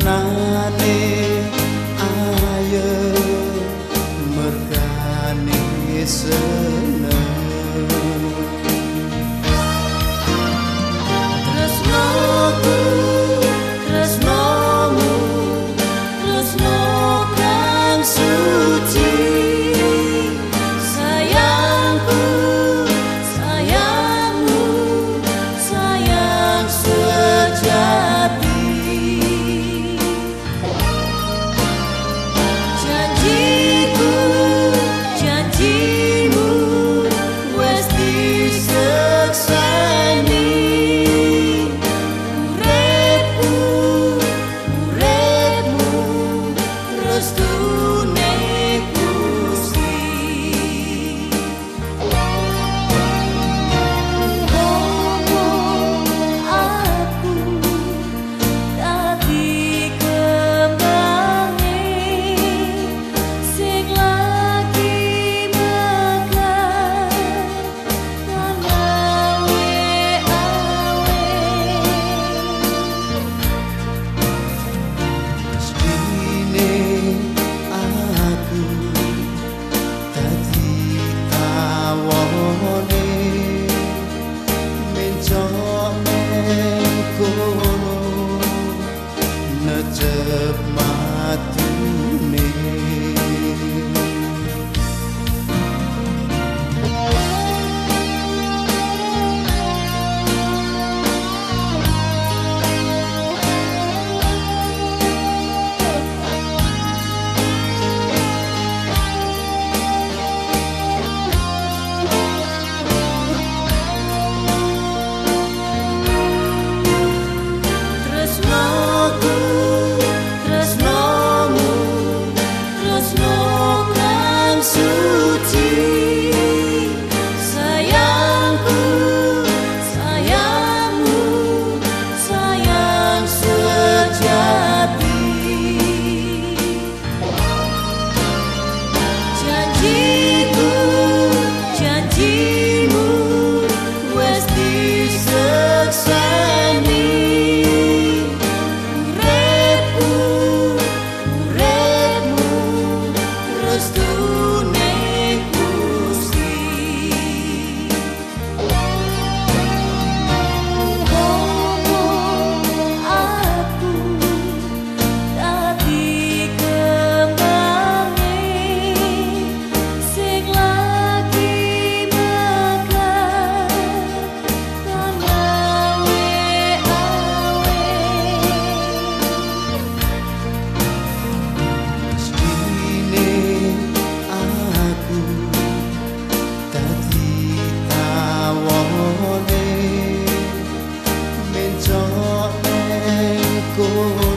anane ayo mergane seneng tresnoku tresnomu tresno kang suci sayangku sayangmu sayang sejati janjiku janjimu wes disekseni uripku uripmu restune Gusti aku dadi kembange sing lagi mekar tangawe Stine aku dadi awone mencok neng kono necep matune tresnoku tresnomu tresno kang suci sayangku sayangmu sayang sejati janjiku janjimu wes disekseni uripku uripmu restune Gusti aku dadi kembange sing lagi mekar tangawe Stine aku dadi awone mencok neng kono